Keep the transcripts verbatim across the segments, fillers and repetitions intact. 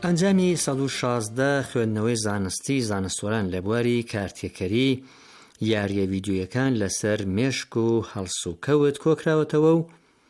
ئەنجامی سەد و شازدە خوێندنەوەی زانستی زانستوەران لە بواری کارتێکەری یاریە ڤیدیۆیەکان لەسەر مێشک و هەڵس و کەوت کۆکراوەتەوە و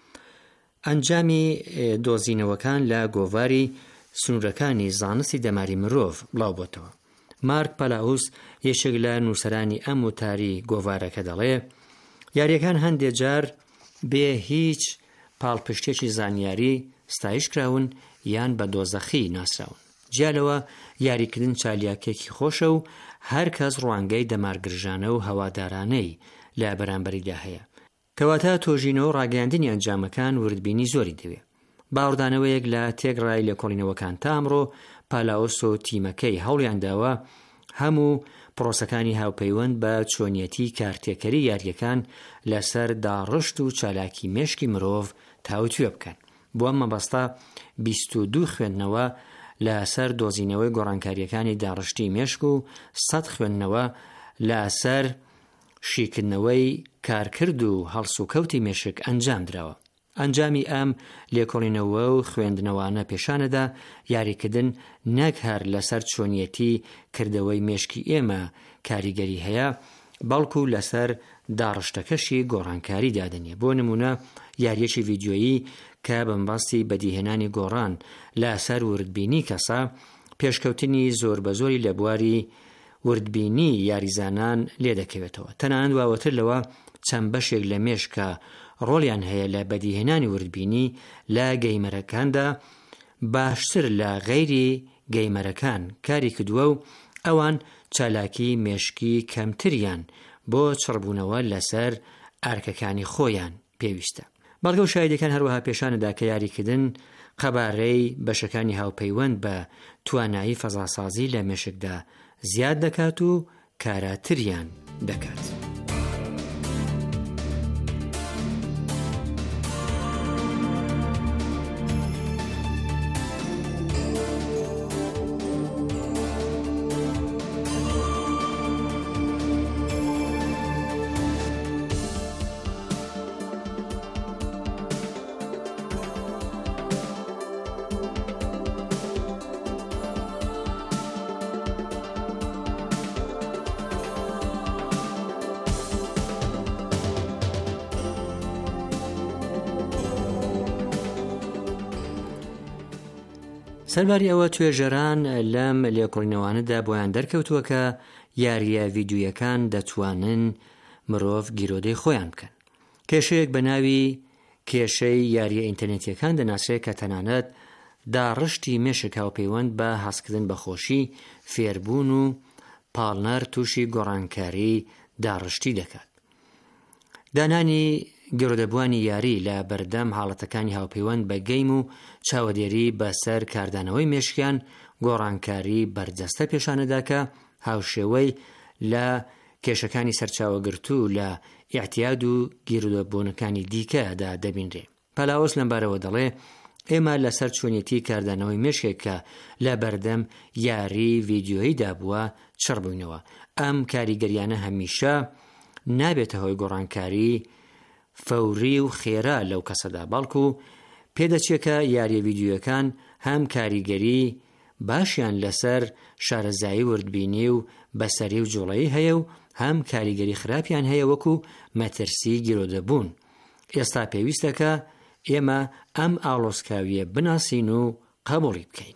ئەنجامی دۆزینەوەکان لە گۆڤاری سنوورەکانی زانستی دەماری مرۆڤ بڵاو بۆتەوە. مارک پەلاوس یەکێک لە نووسەرانی ئەم وتاری گۆڤارەکە دەڵێ یاریەکان هەندێک جار بێ هیچ پاڵپشتێکی زانیاری ستایش کراون یان بە دۆزەخی ناسراون. جیالەوە یاریکردن چالیاکێکی خۆشە و هەر کەس ڕوانگەی دەمارگرژانە و هەوادارانەی لە بەرامبەریدا هەیە. کەواتە تۆژینەوە و ڕاگەیاندنی ئەنجامەکان وردبینی زۆری دەوێ. باوەڕدانەوەیەک لە تێگڕای لێکۆڵینەوەکان تا ئەمڕۆ پالاوس و تیمەکەی هەوڵیان داوە هەموو پرۆسەکانی هاوپەیوەند بە چۆنیەتی کارتێکەری یاریەکان لەسەر داڕشت و چالاکی مێشکی مرۆڤ تاوتوێ بکەن. بۆ ئەم مەبەستە بیست و دوو خوێندنەوە لەسەر دۆزینەوەی گۆڕانکاریەکانی داڕشتی مێشک و سەد خوێندنەوە لەسەر شیکردنەوەی کارکرد و هەڵس و کەوتی مێشک ئەنجام درراوە. ئەنجامی ئەم لێکۆڵینەوە و خوێندنەوانە پێشانەدا یاریکردن نەک هەر لەسەر چۆنیەتی کردەوەی مێشکی ئێمە کاریگەری هەیە بەڵکو لەسەر داڕشتەکەشی گۆڕانکاری دادنێ. بۆ نمونە یاریەکی ڤیدیۆیی کە بەمباستی بەدیهێنانی گۆڕان لەسەر وردبینی کەسا پێشکەوتنی زۆر بە زۆری لە بواری وردبینی یاریزانان لێ دەکەوێتەوە. تەنانەت واوەتر لەوە چەند بەشێک لە مێشکە ڕۆڵیان هەیە لە بەدیهێنانی وردبینی لە گەیمەرەکاندا باشتر لە غەیری گەیمەرەکان کاری کردووە و ئەوان چالاکی مێشکی کەمتریان بۆ چڕبوونەوە لەسەر ئارکەکانی خۆیان پێویستە. بەڵگە و شایدەکان هەروەها پێشانەدا کە یاریکردن قەبارەی بەشەکانی هاوپەیوەند بە توانایی فەزاسازی لە مێشکدا زیاد دەکات و کاراتریان دەکات. سەرباری ئەوە توێژەران لەم لێکۆڵینەوانەدا بۆیان دەرکەوتووە کە یاریە ڤیدیۆیەکان دەتوانن مرۆڤ گیرۆدەی خۆیان بکەن. کێشەیەک بە ناوی کێشەی یاریە ئینتەرنێتیەکان دەناسرێت کە تەنانەت داڕشتی مێشک هاوپەیوەند بە هەستکردن بە خۆشی فێربوون و پاڵنەر تووشی گۆڕانکاری داڕشتی دەکات. دانانی گەورەدەبوانی یاری لە بەردەم حاڵەتەکانی هاوپەیوەند بە گەیم و چاوەدێری بەسەر کاردانەوەی مێشکیان گۆڕانکاری بەرجەستە پێشانەدا کە هاوشێوەی لە کێشەکانی سەرچاوەگرتو لە ئیعتیاد و گیرودەبوونەکانی دیکەدا دەبینرێ. پەلاوس لەمبارەوە دەڵێ ئێمە لەسەر چۆنیەتی کاردانەوەی مێشکێک کە لە بەردەم یاری ڤیدیۆییدا بووە چڕبووینەوە. ئەم کاریگەریانە هەمیشە نابێتە هۆی گۆڕانکاری فەوری و خێرا لەو کەسەدا بەڵکو پێدەچێکە یاریە ڤیدیۆیەکان هەم کاریگەری باشیان لەسەر شارەزایی وردبینی و بەسەری و جوڵەیی هەیە و هەم کاریگەری خراپیان هەیە وەکو مەترسی گیرۆدەبوون. ئێستا پێویستەکە ئێمە ئەم ئاڵۆزکاویە بناسین و قبوڵی بکەین.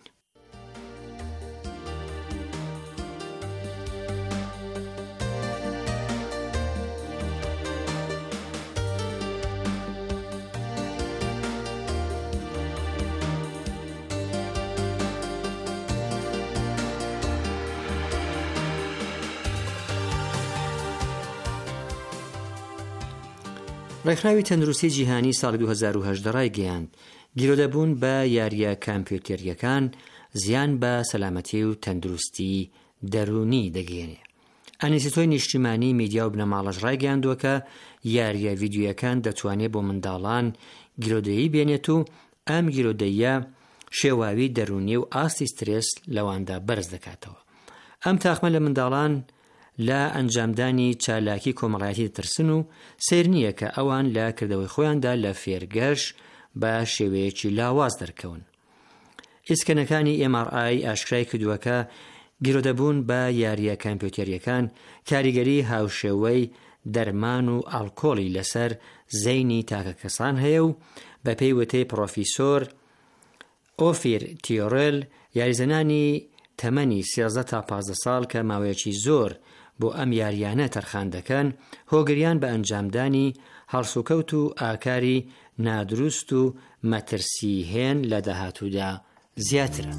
ڕێکخراوی تەندروستی جیهانی ساڵی دوو هەزار و هەژدە ڕایگەیاند گیرۆدەبوون بە یاریە کامپیوتەریەکان زیان بە سەلامەتی و تەندروستی دەرونی دەگەێنێ. ئەنیستۆی نیشتیمانی میدیا و بنەماڵەش ڕایگەیاندووە کە یاریە ڤیدیۆیەکان دەتوانێت بۆ منداڵان گیرۆدەیی بێنێت و ئەم گیرۆدەیە شێواوی دەرونی و ئاستی سترێس لەواندا بەرز دەکاتەوە. ئەم تاخمە لە منداڵان لە ئەنجامدانی چالاکی کۆمەڵایەتی دەترسن و سیر نییە کە ئەوان لە کردەوەی خۆیاندا لە فێرگەش بە شێوەیەکی لاواز دەرکەون. ئیسکەنەکانی ئێم ئاڕ ئای ئاشکرای کردووەکە گیرۆدەبوون بە یاریە کامپیۆتەریەکان کاریگەری هاوشێوەی دەرمان و ئالکۆڵی لەسەر زەینی تاکە کەسان هەیە و بە پێی وتەی پرۆفیسۆر ئۆفیر تیۆڕێل یاریزەنانی تەمەنی سیازدە تا پانزدە ساڵ کە ماوەیەکی زۆر بۆ ئەم یاریانە تەرخان دەکەن هۆگریان بە ئەنجامدانی هەڵسوکەوت و ئاکاری نادروست و مەترسیهێن لە داهاتوودا زیاترە.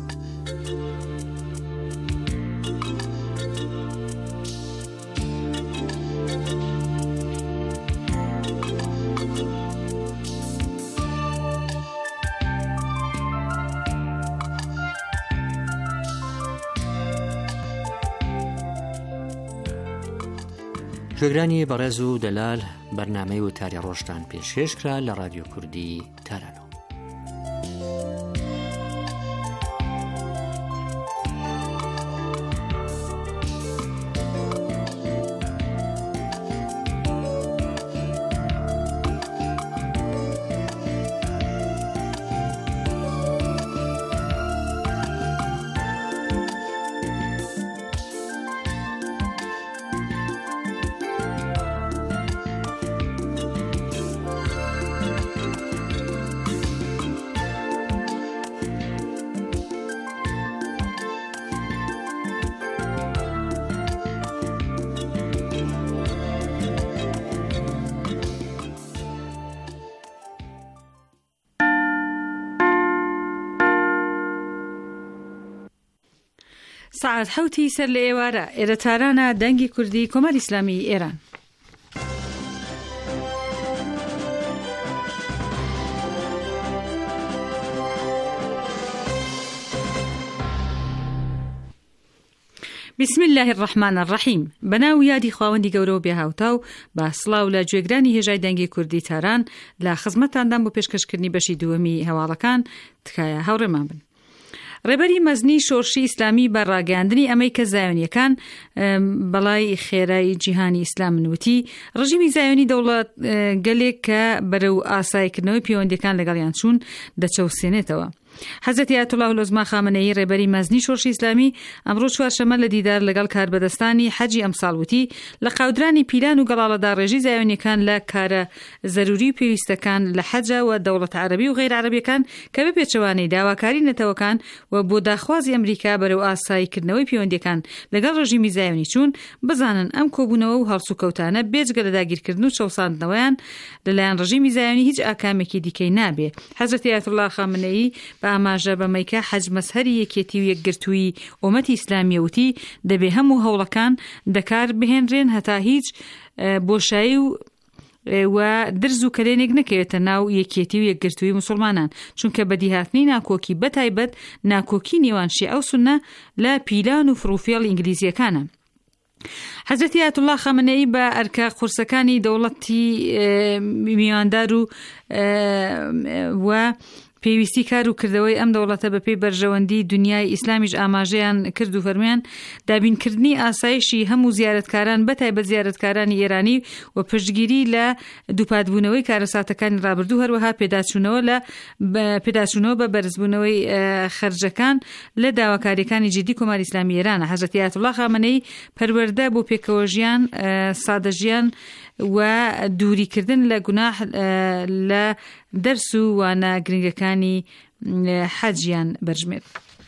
ژێگرانی بەڕێز و دەلال بەرنامەی وتاری ڕۆژتان پێشکەشکرا لە رادیۆ کوردی تارانۆ. سعات حوتی سەر لە ئێوارە ئێرە تارانە دەنگی کوردی کۆمەڵی ئیسلامی ئێران. بسم الله الرحمن الرحیم. بەناو یادی خواوەندی گەورە و بێهاوتا و با سڵاو لە گوێگرانی هێژای دەنگی کوردی تاران لە خزمەتاندان بۆ پێشکەشکردنی بەشی دووەمی هەواڵەکان تکایە هاوڕێمان بن. ڕێبەری مەزنی شۆرشی ئیسلامی بە ڕاگەاندنی ئەمەی کە زایۆنیەکان بەڵای خێرای جیهانی ئیسلام نوتی ڕژیمی زایۆنی دەوڵەت گەلێک کە بەرەو ئاسایکردنەوەی پەیوەندیەکان لەگەڵیان چوون دەچەوسێنێتەوە. حەزرەتی ئایەتوڵڵاه العوزما خامنەیی ڕێبەری مەزنی شۆرشی ئیسلامی ئەمڕۆ چوارشەممە لە دیدار لەگەڵ کاربەدەستانی حەجی ئەمساڵ وتی لە قاودرانی پیلان و گەڵاڵەدا ڕێژی زایۆنیەکان لە کارە زەروری و پێویستەکان لە حەجە و دەوڵەت عەرەبی و غەیر عەرەبیەکان کە بە پێچەوانەی داواکاری نەتەوەکان و بۆ داخوازی ئەمریکا بەرەو ئاساییکردنەوەی پەیوەندیەکان لەگەڵ ڕژیمی زایۆنی چوون بزانن ئەم کۆبوونەوە و هەڵسوکەوتانە بێجگە لە داگیرکردن و چەوساندنەوەیان لەلایەن ڕژیمی زایۆنی هیچ ئاکامێکی دیکەی نابێ. حەزرەتی ئایەتوڵڵاه خامنەیی بە ئاماژە بەمەیکە حەج مەسهەری یەکێتی و یەکگرتووی ئومەتی ئیسلامی وتی دەبێ هەموو هەوڵەکان دەکار بهێنرێن هەتا هیچ بۆشایی و و درز و کەلێنێک نەکەوێتە ناو یەکێتی و یەکگرتووی موسڵمانان چونکە بەدیهاتنی ناکۆکی بەتایبەت ناکۆکی نێوان شیعە و سوننە لە پیلان و فڕوفێڵ ئینگلیزیەکانە. حەزرەتی ئایەتوڵڵاه خامنەیی بە ئەرکە قورسەکانی دەوڵەتی میواندار و و پێویستی کار و کردەوەی ئەم دەوڵەتە بە پێی بەرژەوەندی دنیای ئیسلامیش ئاماژەیان کرد و فەرمیان دابینکردنی ئاسایشی هەموو زیارەتکاران بەتایبەت زیارەتکارانی ئێرانی و پشتگیری لە دووپاتبوونەوەی کارەساتەکانی ڕابردوو هەروەها پێداچوونەوە لە پێداچوونەوە بە بەرزبوونەوەی خەرجەکان لە داواکاریەکانی جدی کۆماری ئیسلامی ئێرانە. حەزرەتی ئایەتوڵڵاه خامنەیی پەروەردە بۆ پێکەوەژیان سادەژیان و دووریکردن لە گوناح لە دەرس و وانە گرنگەکانی حەجیان بەرژمێت.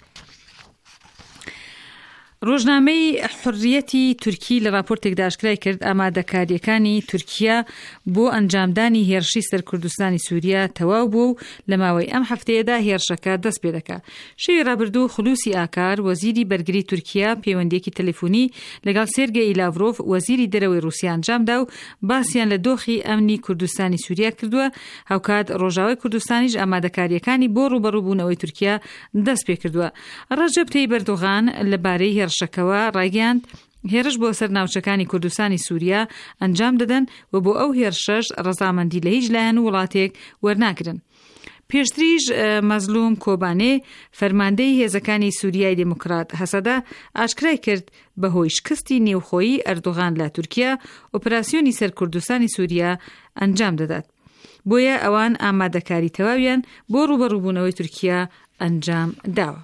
ڕۆژنامەی حڕیەتی تورکی لە راپۆرتێکدا ئاشکرای کرد ئامادەکاریەکانی تورکیا بۆ ئەنجامدانی هێرشی سەر کوردستانی سووریا تەواو بوو و لە ماوەی ئەم هەفتەیەدا هێرشەکە دەست پێ دەکات. شەوی ڕابردوو خولوسی ئاکار وەزیری بەرگری تورکیا پەیوەندیەکی تەلەفۆنی لەگەڵ سێرگێی لاڤرۆڤ وەزیری دەرەوەی رووسیا ئەنجامدا و باسییان لە دۆخی ئەمنی کوردستانی سووریا کردووە. هاوکات ڕۆژاوای کوردستانیش ئامادەکاریەکانی بۆ ڕوبەڕووبوونەوەی تورکیا دەست پێ کردووە. ڕەجەب تەیب ئەردۆغان لەبارەی هێرشەکەوە ڕایگەاند هێرش بۆ سەر ناوچەکانی کوردستانی سووریا ئەنجام دەدەن و بۆ ئەو هێرشەش ڕەزامەندی لە هیچ لایەن و وڵاتێک وەرناگرن. پێشتریش مەزلوم کۆبانێ فەرماندەی هێزەکانی سووریای دموکرات هەسەدا ئاشکرای کرد بەهۆی شکستی نێوخۆیی ئەردۆغان لە تورکیا ئۆپراسیۆنی سەر کوردستانی سووریا ئەنجام دەدات. بۆیە ئەوان ئامادەکاری تەواویان بۆ ڕوبەڕووبوونەوەی تورکیا ئەنجام داوە.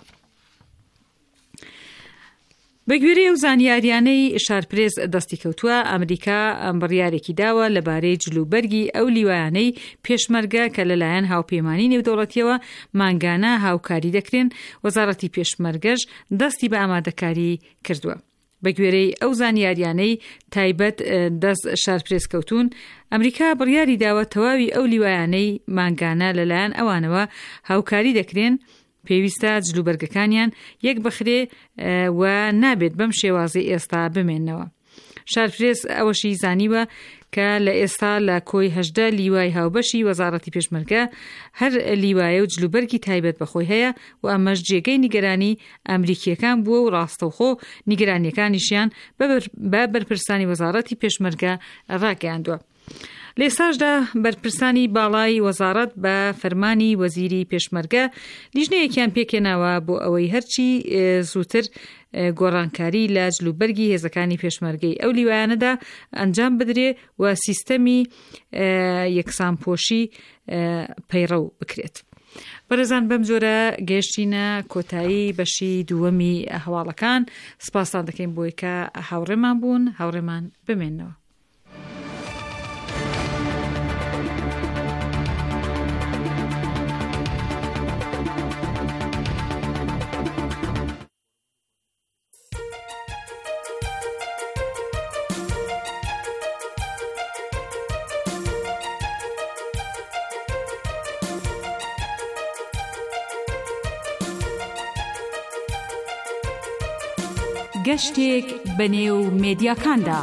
بەگوێرەی و زانیاریانەی شارپرێز دەستی کەوتووە، ئەمریکا بڕیارێکی داوە لەبارەی جلوبەرگی ئەو لیوانەی پێشمەرگە کە لەلایەن هاوپەیمانی نێودەوڵەتیەوە ماگانە هاوکاری دەکرێن. وەزارەتی پێشمەرگەش دەستی بە ئامادەکاری کردووە. بەگوێرەی ئەو زانیاریانەی تایبەت دەست شارپرێز کەوتون، ئەمریکا بڕیاری داوە تەواوی ئەو لیوانەی ماگانە لەلایەن ئەوانەوە هاوکاری دەکرێن پێویستە جلوبەرگەکانیان یەک بەخرێ و نابێت بەم شێوازی ئێستا بمێننەوە. شارپرێز ئەوەشی زانیوە کە لە ئێستا لە کۆی هەژدە لیوای هاوبەشی وەزارەتی پێشمەرگە هەر لیوایە و جلوبەرگی تایبەت بەخۆی هەیە و ئەمەش جێگەی نیگەرانی ئەمریکیەکان بووە و ڕاستەوخۆ نیگەرانیەکانیشیان بە بەرپرسانی وەزارەتی پێشمەرگە ڕاگەیاندووە. لێساشدا بەرپرسانی باڵای وەزارەت بە فەرمانی وەزیری پێشمەرگە لیژنەیەکیان پێکێناوە بۆ ئەوەی هەرچی زووتر گۆڕانکاری لە جلوبەرگی هێزەکانی پێشمەرگەی ئەو لیوانەدا ئەنجام بدرێ و سیستەمی یەکسانپۆشی پەیڕەو بکرێت. بەرەزان بەم جۆرە گەیشتینە کۆتایی بەشی دووەمی هەواڵەکان. سپاسان دەکەین بۆی کە هاوڕێمان بوون، هاوڕێمان بمێنەوە. گەشتێک بەنێو مێدیاکاندا.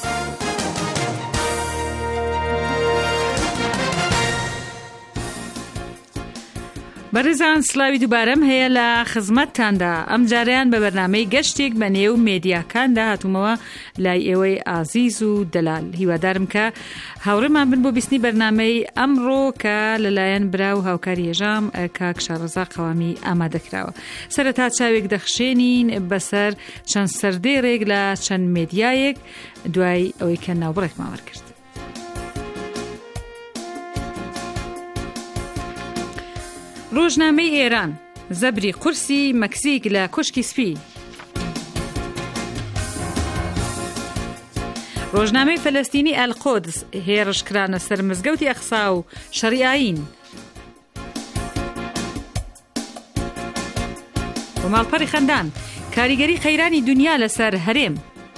بەڕێزان سلاوی دووبارەم هەیە لە خزمەتتاندا. ئەم جاریان بە بەرنامەی گەشتێک بەنێو مێدیاکاندا هاتوومەوە لای ئێوەی ئازیز و دەلال. هیوادارم کە هاوڕێمان بن بۆ بیستنی بەرنامەی ئەمڕۆ کە لەلایەن برا و هاوکاری هێژام کاک شارەزا قەوامی ئامادەکراوە. سەرەتا چاوێک دەخشێنین بەسەر چەند سەردێڕێک لە چەند مێدیایەک دوای ئەوەی کە ناوبڕێکمان وەرگرت. ڕۆژنامەی ئێران، زەبری قورسی مەکسیک لە کوشکی سپی. ڕۆژنامەی فەلەستینی ئەلقۆدس، هێرشکرانە سەر مزگەوتی ئەقسا و شەڕی ئاین. و ماڵپەڕی خەندان، کاریگەری خەیرانی دنیا لەسەر هەرێم.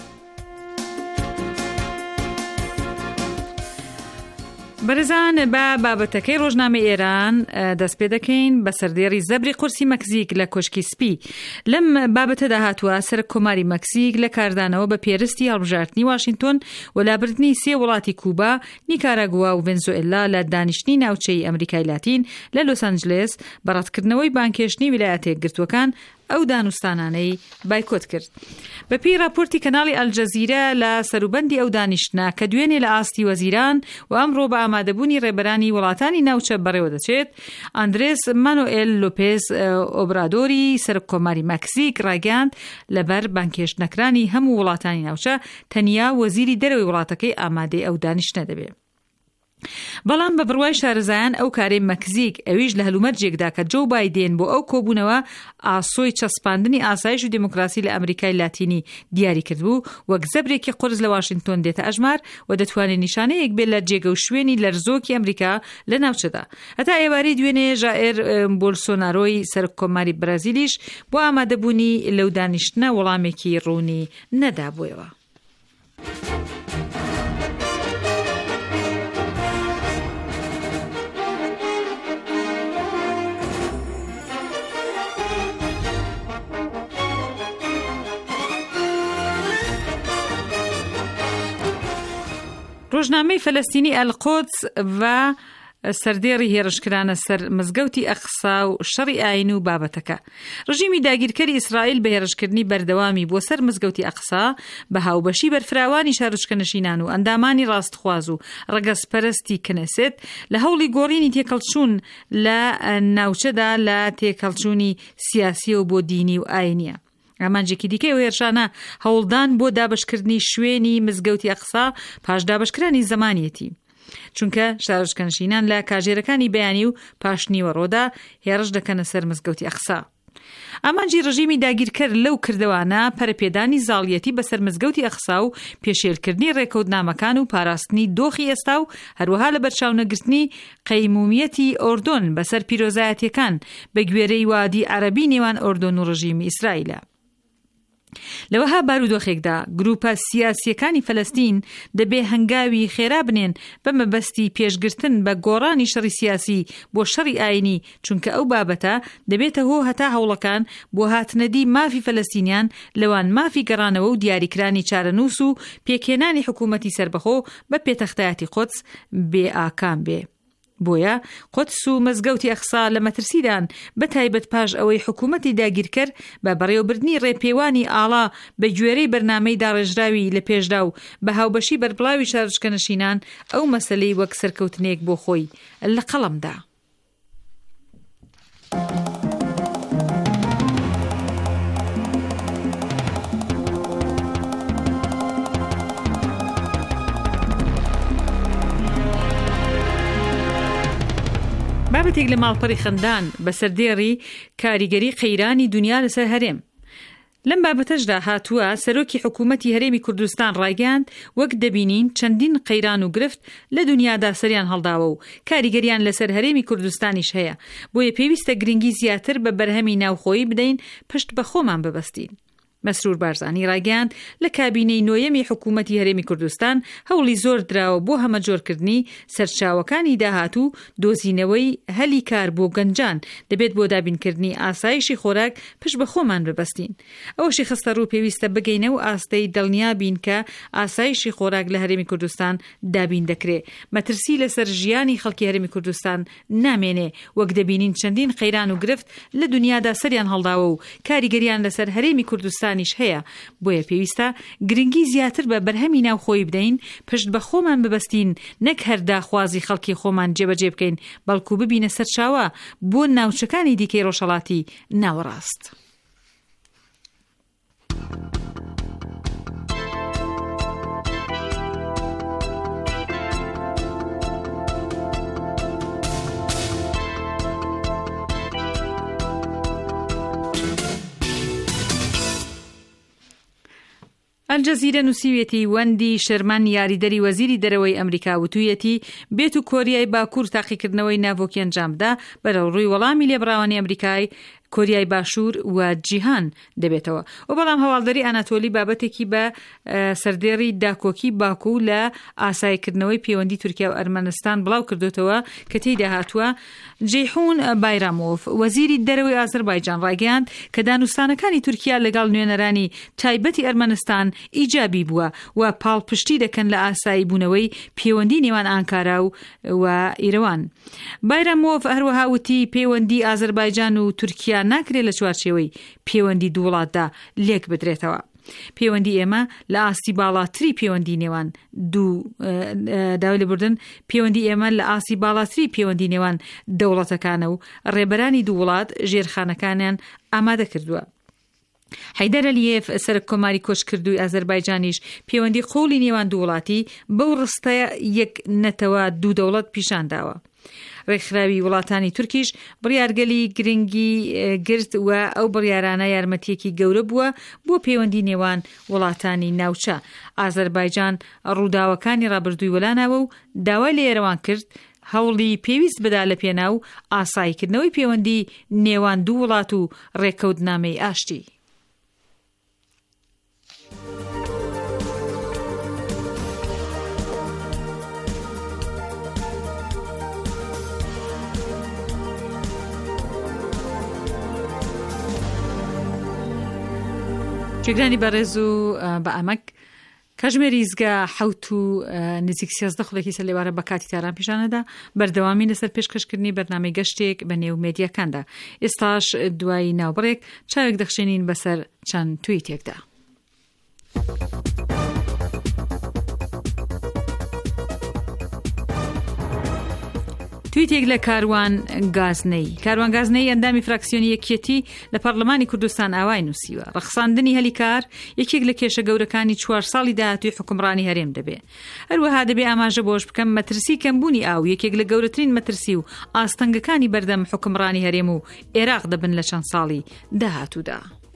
بەرزان بە بابەتەکەی ڕۆژنامەی ئێران دەست پێ دەکەین بە سەردێڕی زەبری قورسی مەکسیک لە کۆشکی سپی. لەم بابەتەدا هاتووە سەر کۆماری مەکسیک لە کاردانەوە بە پێرستی هەڵبژاردننی واشنگتن و لابردنی سێ وڵاتی کوبا، نیکاراگووا و ڤێنزوئێلا لە دانیشتنی ناوچەی ئەمریکای لاتین لە لۆس ئەنجلس بەڕەتکردنەوەی بانکێشتنی ویلایەتە یەکگرتووەکان ئەو دانوستانانەی بایکۆت کرد. بەپێی راپۆرتی کەناڵی ئەلجەزیرە لە سەروبەندی ئەو دانیشتنا کە دوێنێ لە ئاستی وەزیران و ئەمڕۆ بە ئامادەبوونی ڕێبەرانی وڵاتانی ناوچە بەڕێوە دەچێت، ئاندرێس مانوئێل لۆپێز ئۆبرادۆری سەرکۆماری مەکسیک ڕاگەاند لەبەر بانکێشتنەکرانی هەموو وڵاتانی ناوچە تەنیا وەزیری دەرەوەی وڵاتەکەی ئامادەی ئەو دانیشتنە دەبێت. بەڵام بە بڕوای شارەزایان ئەو کارەی مەکسیک ئەویش لە هەلومەرجێکدا کە جۆ بایدێن بۆ ئەو کۆبوونەوە ئاسۆی چەسپاندنی ئاسایش و دموکراسی لە ئەمریکای لاتینی دیاری کردبوو، وەک زەبرێکی قورس لە واشنگتن دێتە ئەژمار و دەتوانێت نیشانەیەک بێت لە جێگە و شوێنی لەرزۆکی ئەمریکا لە ناوچەدا. هەتا ئێوارەی دوێنێ ژائێر بۆلسۆنارۆی سەرکۆماری برازیلیش بۆ ئامادەبوونی لەو دانیشتنە وەڵامێکی ڕوونی نەدابوویەوە. ڕۆژنامەی فەلەستینی ئەلقۆدس و سەردێڕی هێرشکرانە سەر مزگەوتی ئەقسا و شەڕی ئاین و بابەتەکە. ڕژیمی داگیرکەری ئیسرائیل بە هێرشکردنی بەردەوامی بۆ سەر مزگەوتی ئەقسا بە هاوبەشی بەرفراوانی شارچکەنشینان و ئەندامانی ڕاستخواز و ڕەگەزپەرستی کنەسێت لە هەوڵی گۆڕینی تێکەڵچوون لە ناوچەدا لە تێکەڵچوونی سیاسی و بۆ دینی و ئاینیە. ئامانجێکی دیکەی و هێرشانە هەوڵدان بۆ دابشکردنی شوێنی مزگەوتی ئەقسا پاش دابشکرانی زەمانیەتی. چونکە شارۆچکەنشینان لە کاژێرەکانی بەیانی و پاشنیوە ڕۆدا هێرش دەکەنە سەر مزگەوتی ئەقسا. ئامانجی ڕژیمی داگیرکرد لەو کردوانە پەرپێدانی زاڵیەتی بەسەر مزگەوتی ئەقسا و پێشێلکردنی ڕێکەوتنامەکان و پاراستنی دۆخی ئێستا و هەروەها لە بەرچاونەگرتنی قەیمومیەتی ئۆردۆن بەسەر پیرۆزایەتیەکان بە گوێرەی وادی عەرەبی نێوان ئۆردۆن و ڕژیمی ئیسرائیلە. لەوەها بارودۆخێکدا گروپە سیاسیەکانی فەلەستین دەبێ هەنگاوی خێرا بنێن بە مەبەستی پێشگرتن بە گۆڕانی شەڕی سیاسی بۆ شەڕی ئاینی، چونکە ئەو بابەتە دەبێتە هۆ هەتا هەوڵەکان بۆ هاتنەدی مافی فەلەستینیان لەوان مافی گەڕانەوە و دیاریکرانی چارەنووس و پێکێنانی حکوومەتی سەربەخۆ بە پێتەختایەتی قودس بێ ئاکام بێ. بۆیە قودس و مزگەوتی ئەقسا لە مەترسیدان بە تایبەت پاش ئەوەی حکوومەتی داگیرکرد بە بەڕێوەبردنی ڕێپێوانی ئاڵا بە گوێرەی بەرنامەی داڕێژراوی لە پێشدا و بە هاوبەشی بەربڵاوی شارۆچکەنشینان ئەو مەسەلەی وەک سەرکەوتنێک بۆ خۆی لە قەڵەمدا. بابەتێک لە ماڵپەڕی خەندان بەسەردێڕی کاریگەری قەیرانی دنیا لەسەر هەرێم. لەم بابەتەشدا هاتووە سەرۆکی حکوومەتی هەرێمی کوردستان ڕایگەاند وەک دەبینین چەندین قەیران و گرفت لە دنیادا سەریان هەڵداوە و کاریگەریان لەسەر هەرێمی کوردستانیش هەیە، بۆیە پێویستە گرنگی زیاتر بە بەرهەمی ناوخۆیی بدەین پشت بە خۆمان ببەستین. مەسرور بارزانی ڕایگەاند لە کابینەی نۆیەمی حکوومەتی هەرێمی کوردستان هەوڵی زۆر دراوە بۆ هەمەجۆرکردنی سەرچاوەکانی داهاتوو دۆزینەوەی هەلی کار بۆ گەنجان دەبێت بۆ دابینکردنی ئاسایشی خۆراک پشت بە خۆمان ببەستین. ئەوەشی خستە ڕوو پێویستە بگەینە و ئاستەی دڵنیابین کە ئاسایشی خۆراک لە هەرێمی کوردستان دابین دەکرێت. مەترسی لەسەر ژیانی خەڵکی هەرێمی کوردستان نامێنێ، وەک دەبینین چەندین قەیران و گرفت لە دنیادا سەریان هەڵداوە و کاریگەریان لەسەر هەرێمی کوردستان نیش هەیە، بۆیە پێویستە گرنگی زیاتر بە بەرهەمی ناوخۆی بدەین پشت بە خۆمان ببەستین، نەک هەردا خوازی خەڵکی خۆمان جێبەجێ بکەین، بەڵکو ببینە سەرچاوە بۆ ناوچەکانی دیکەی ڕۆژهەڵاتی ناوەڕاست. ئەلجەزیرە نووسیوێتی وەندی شەرمان یاریدەری وەزیری دەرەوەی ئەمریکا وتوویەتی بێت و کۆریای باکوور تاقیکردنەوەی ناوۆکی ئەنجامدا بەرەو ڕووی وەڵامی لێبڕاوانی ئەمریکای کۆریای باشوور و جیهان دەبێتەوە. و بەڵام هەواڵدەری ئاناتۆلی بابەتێکی بە سەردێڕی داکۆکی باکوور لە ئاسایکردنەوەی پەیوەندی تورکیا و ئەرمەنستان بڵاو کردوتەوە کە تێیدا هاتووە جەیحون بایرامۆف وەزیری دەرەوەی ئازەربایجان ڕایگەاند کە دانوستانەکانی تورکیا لەگەڵ نوێنەرانی تایبەتی ئەرمەنستان ئیجابی بووە و پاڵپشتی دەکەن لە ئاسایی بوونەوەی پەیوەندی نێوان ئانکارا و و ئیرەوان. بایرامۆف هەروەها وتی پەیوەندی ئازەربایجان و تورکیا ناکرێت لە چوارچێوەی پەیوەندی دوو وڵاتدا لێک بدرێتەوە. پەیوەندی ئێمە لە ئاستی باڵاتری پەیوەندی نێوان دوو داوای لێبوردن پەیوەندی ئێمە لە ئاستی باڵاتری پەیوەندی نێوان دەوڵەتەکانە و ڕێبەرانی دوو وڵات ژێرخانەکانیان ئامادە کردووە. حەیدەر ئەلیێف سەرۆک کۆماری کۆچکردووی ئازەربایجانیش پەیوەندی قوڵی نێوان دوو وڵاتی بەو ڕستەیە یەک نەتەوە دوو دەوڵەت پیشانداوە. ڕێکخراوی وڵاتانی تورکیش بڕیارگەلی گرنگی گرت و ئەو بڕیارانە یارمەتیەکی گەورە بووە بۆ پەیوەندی نێوان وڵاتانی ناوچە. ئازەربایجان ڕووداوەکانی ڕابردووی وەلاناوە و داوای لە ئێرەوان کرد هەوڵی پێویست بدا لە پێناو ئاساییکردنەوەی پەیوەندی نێوان دوو وڵات و ڕێکەوتنامەی ئاشتی. جێگرانی بەڕێز و بە ئەمەک کاتژمێری ئیزگا حەوت و نزیک سیازدە خولێکی سەر لێوارە بە کاتی تاران پیشانەدا بەردەوامی لەسەر پێشکەشکردنی بەرنامەی گەشتێک بە نێو مێدیاکاندا. ئێستاش دوای ناوبڕێک چاوێک دەخشێنین بەسەر چەند تویتێکدا. تویتێک لە کاروان گازنەی کاروان گازنەی ئەندامی فراکسیۆنی یەکێتی لە پەرلەمانی کوردستان ئاوای نووسیوە ڕەخساندنی هەلی کار یەکێک لە کێشە گەورەکانی چوار ساڵی داهاتووی حکومڕانی هەرێم دەبێ. هەروەها دەبێ ئاماژە بۆش بکەم مەترسی کەمبوونی ئاو یەکێک لە گەورەترین مەترسی و ئاستەنگەکانی بەردەم حکومڕانی هەرێم و عێراق دەبن لە چەند ساڵی داهاتوودا.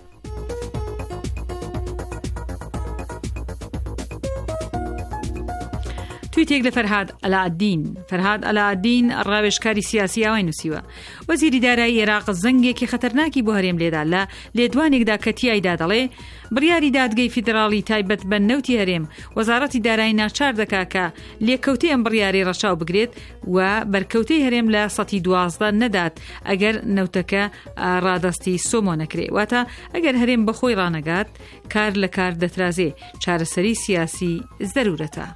تویتێک لە فەرهاد ئەلائەدین فەرهاد ئەلائەدین ڕاوێژکاری سیاسی ئاوای نووسیوە. وەزیری دارایی عێراق زەنگێکی خەتەرناکی بۆ هەرێم لێدا لە لێدوانێکدا کە تیایدا دەڵێ بڕیاری دادگەی فیدراڵی تایبەت بە نەوتی هەرێم وەزارەتی دارایی ناچار دەکا کە لێکەوتەی ئەم بڕیاری ڕەچاو بگرێت و بەرکەوتەی هەرێم لە سەتی دوازدە نەدات ئەگەر نەوتەکە ڕادەستی سۆمۆ نەکرێ. واتە ئەگەر هەرێم بەخۆی ڕانەگات کار لە کار دەترازێ چارەسەری سیاسی زەرورەتە.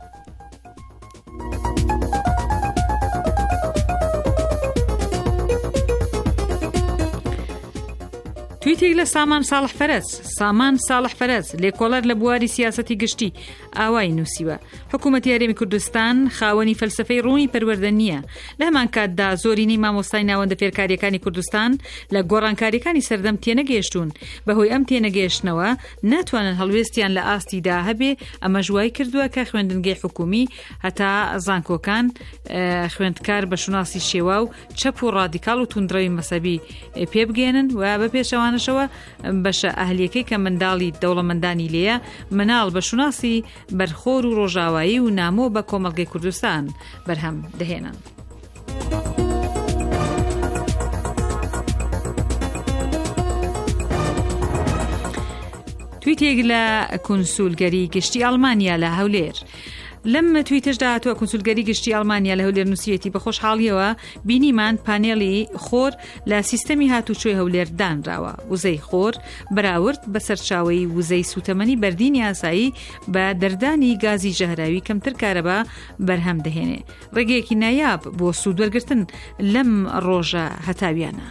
تویتێک لە سامان ساڵح فەرەز سامان ساڵح فەرەز لێکۆڵەر لە بواری سیاسەتی گشتی ئاوای نووسیوە. حکوومەتی هەرێمی کوردستان خاوەنی فەلسفەی ڕوونی پەروەردە نییە. لە هەمان کاتدا زۆرینەی مامۆستای ناوەندە فێرکاریەکانی کوردستان لە گۆڕانکاریەکانی سەردەم تێنەگەیشتون. بەهۆی ئەم تێنەگەیشتنەوە ناتوانن هەڵوێستیان لە ئاستیدا هەبێ. ئەمە ژوای کردووە کە خوێندنگەی حکومی هەتا زانکۆکان خوێندکار بە شوناسی شێوا و چەپ و ڕادیکاڵ و توندڕەوی مەسەبی پێبگێنن و بە پێشەوانشەوە بەشە ئەهلیەکەی کە منداڵی دەوڵەمەندانی لێیە مناڵ بە شوناسی بەرخۆر و ڕۆژاوایی و نامۆ بە کۆمەڵگەی کوردستان بەرهەم دەهێنن. تویتێک لە کونسولگەری گشتی ئەڵمانیا لە هەولێر لەم تویتەشدا هاتووە کونسولگەری گشتی ئەڵمانیا لە هەولێر نووسیەتی بە خۆشحاڵیەوە بینیمان پانێڵی خۆر لە سیستەمی هاتوچۆی هەولێر دانراوە. وزەی خۆر بەراورد بە سەرچاوەی وزەی سوتەمەنی بەردینی ئاسایی بە دەردانی گازی ژەهراوی کەمتر کارەبا بەرهەم دەهێنێ. ڕێگەیەکی نایاب بۆ سوودوەرگرتن لەم ڕۆژە هەتاویانە.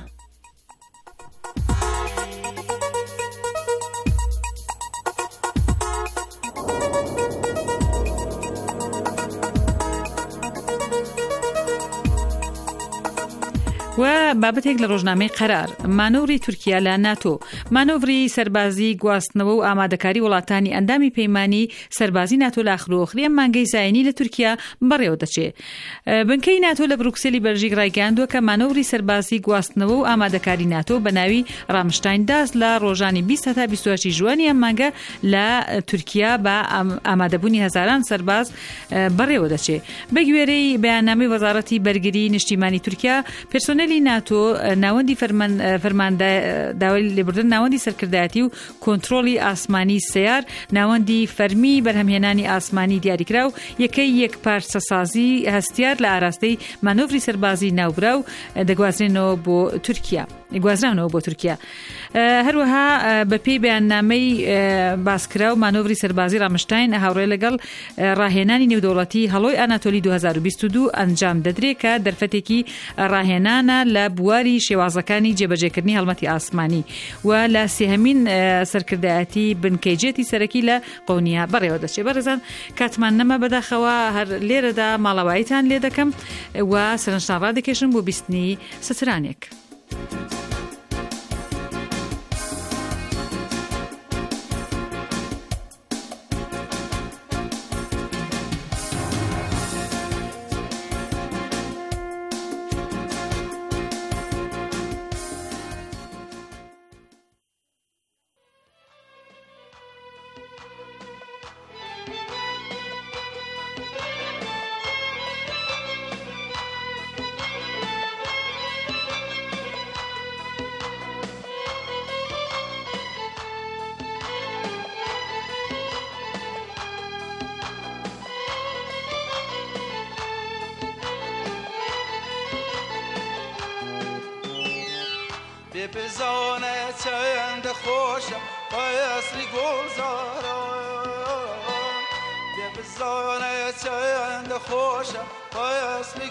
و بابەتێک لە ڕۆژنامەی قەرار مانۆری تورکیا لە ناتۆ مانۆڤری سەربازی گواستنەوە و ئامادەکاری وڵاتانی ئەندامی پەیمانی سەربازی ناتۆ لە ئاخرۆخری ئەم مانگەی زاینی لە تورکیا بەڕێوە دەچێت. بنکەی ناتۆ لە بروکسێلی بەلژیک ڕایگەاندووە کە مانۆڤری سەربازی گواستنەوە و ئامادەکاری ناتۆ بە ناوی ڕامشتاین داس لە ڕۆژانی بیست تا بیست و هەشت ژوانی ئەم مانگە لە تورکیا بە ئامادەبوونی هەزاران سەرباز بەڕێوە دەچێت. بە گوێرەی بەیاننامەی وەزارەتی بەرگری نیشتیمانی تورکیا پرسۆنێلی ناتۆ ناوەندی فەرمانداوای لێبوردن ناوەندی سەرکردایەتی و کۆنتڕۆلی ئاسمانی سەیار ناوەندی فەرمی بەرهەمهێنانی ئاسمانی دیاریکرا و یەکەی یەک پارچە سازی هەستیار لە ئاراستەی مانۆڤری سەربازی ناوبرا و دەگوازرێنەوە بۆ تورکیا گوازراونەوە بۆ تورکیا. هەروەها بەپێی بەیاننامەی باسکرا و مانۆڤری سەربازی ڕامشتاین هاوڕێ لەگەڵ ڕاهێنانی نێودەوڵەتی هەڵۆی ئاناتۆلی دوو هەزار و بیست و دوو ئەنجام دەدرێت کە دەرفەتێکی ڕاهێنانە لە بواری شێوازەکانی جێبەجێکردنی هەڵمەتی ئاسمانی و لە سێهەمین سەرکردایەتی بنکەیجێتی سەرەکی لە قۆنیا بەڕێوە دەچێت. بەڕێزان کاتمان نەما بەداخەوە هەر لێرەدا ماڵەواییتان لێ دەکەم و سەرنجتان ڕادەکێشم بۆ بیستنی سەترانێک. بزانه چند خوشم بایستی گلزاران بزانه چند خوشم بایستی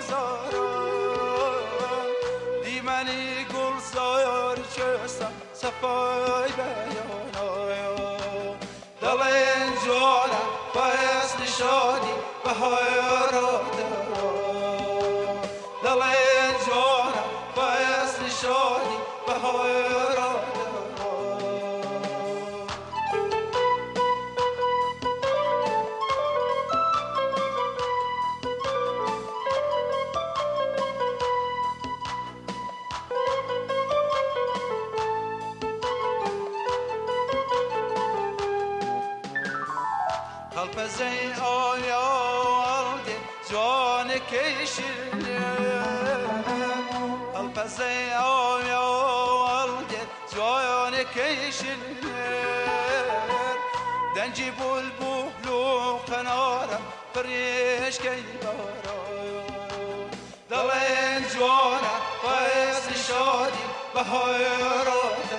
گلزاران دیمنی گلزاری چستم صفای بیانایم دل این جوانم بایستی شادی بهای را دارم دل الفزي آیال جان کشیدن الفزي آیال جان کشیدن دنجی بلبل و قنارم فریش کی بارا دلین جوانا فیض شادی بهایرات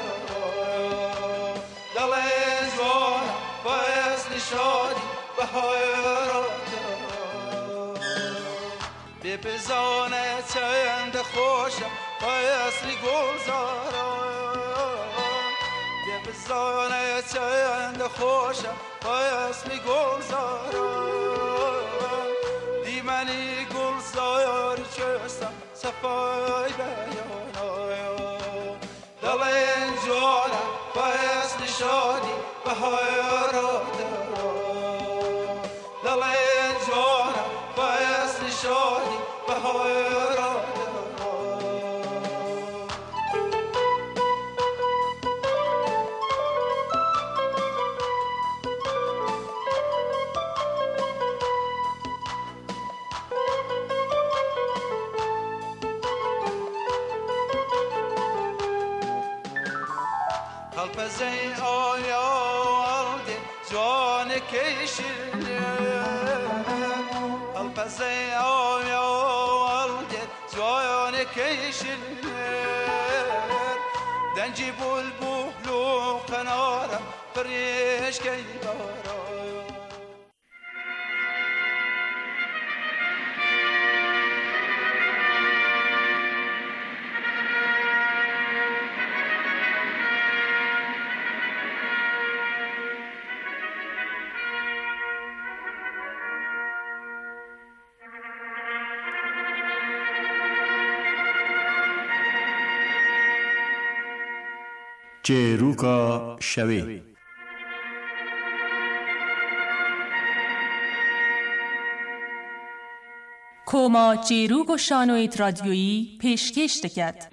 دلین جوانا فیض شادی بهایرات بی بزانه چند خوشم فیض گلزارا بی بزانه چند خوشم فیض گلزارا دیمنی گلزاری چستم صفای بیانایا دلین جوانا فیض شادی بهایرات دلین جوانا فیض شادی بهایرات الفزي آیال جان کشیدن الفزي آیال جان کشیدن دنجی بلبل و قنارم فریش کی بارا چیروکا شوی کوما چیروک و شانویت رادیویی پیشکش دکد.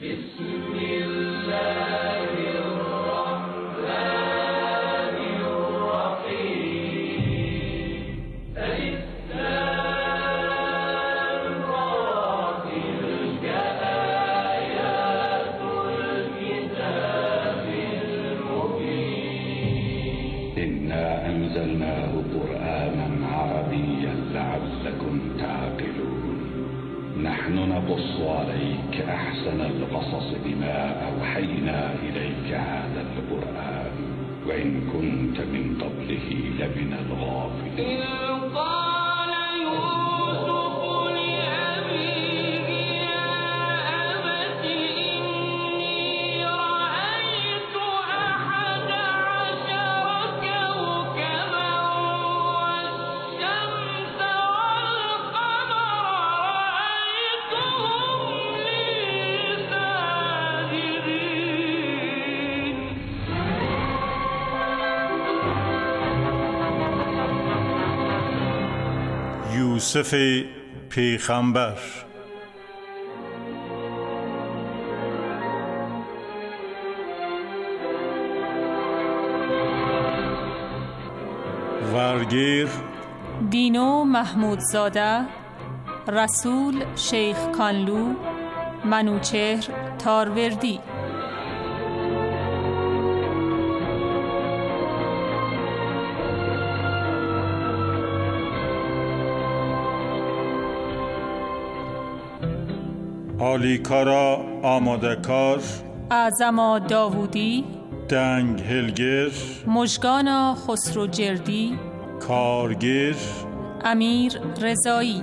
أنزلناه قرآنا عربيا لعلكم تعقلون نحن نقص عليك أحسن القصص بما أوحينا إليك هذا القرآن وإن كنت من قبله لمن الغافلين یوسف پیغمبر. ورگیر دینو محمودزاده، رسول شیخ کانلو، منوچهر تاروردی. آلیکارا آماده کار، اعظما داوودی، دنگ هلگر، مژگانا خسرو جردی، کارگر، امیر رضایی.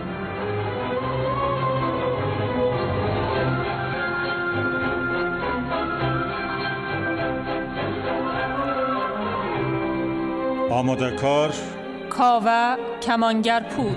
آماده کار کاوه کمانگرپور.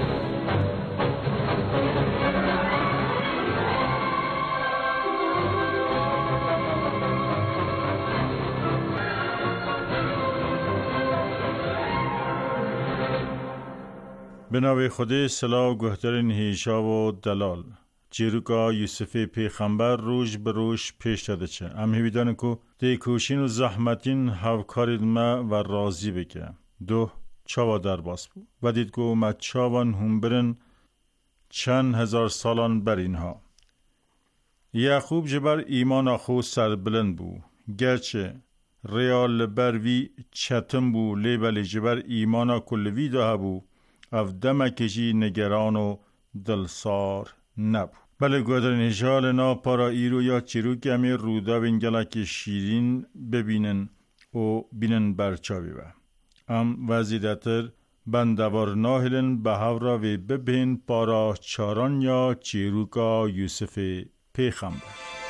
به نام خدا سلا و گهترین هیشا و دلال چیروکا یوسف پیغمبر روش به روش پیش داده چه ام هیویدان کو دی کوشین و زحمتین هاوکارید ما و راضی بکه. دو چاوا در باس بود و دید گو ما چاوان هم برن چند هزار سالان بر اینها. یعقوب جبر ایمان آخو سر بلند بو، گرچه ریال بروی چتم بو لیبل جبر ایمانا کلوی ده بو، اف دمکجی نگران و دلسار نبو. بله گودرن هجال نا پارا ایرو یا چیرو کمی رودا بینگلا که شیرین ببینن و بینن برچاوی با. ام وزیدتر بندوار ناهلن به هورا و ببین پارا چاران یا چیروکا یوسف پیغمبر.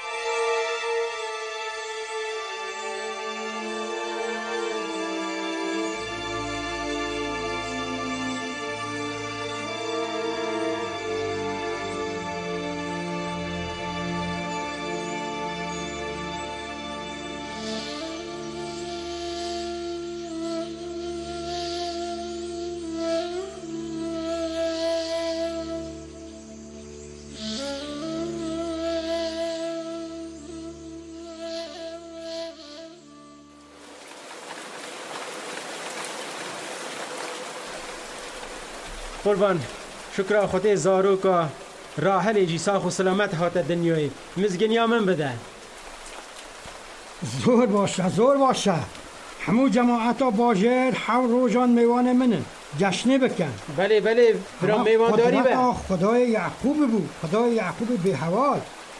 قربان شکر خدا زارو که راحل جی ساخ و سلامت هات دنیای مزگنیا من بده. زور باشه زور باشه، همو جماعتا باجر حول روزان میوان منن جشنه بکن. بله بله برام میوان داری به خدای یعقوب بود، خدای یعقوب به حوال.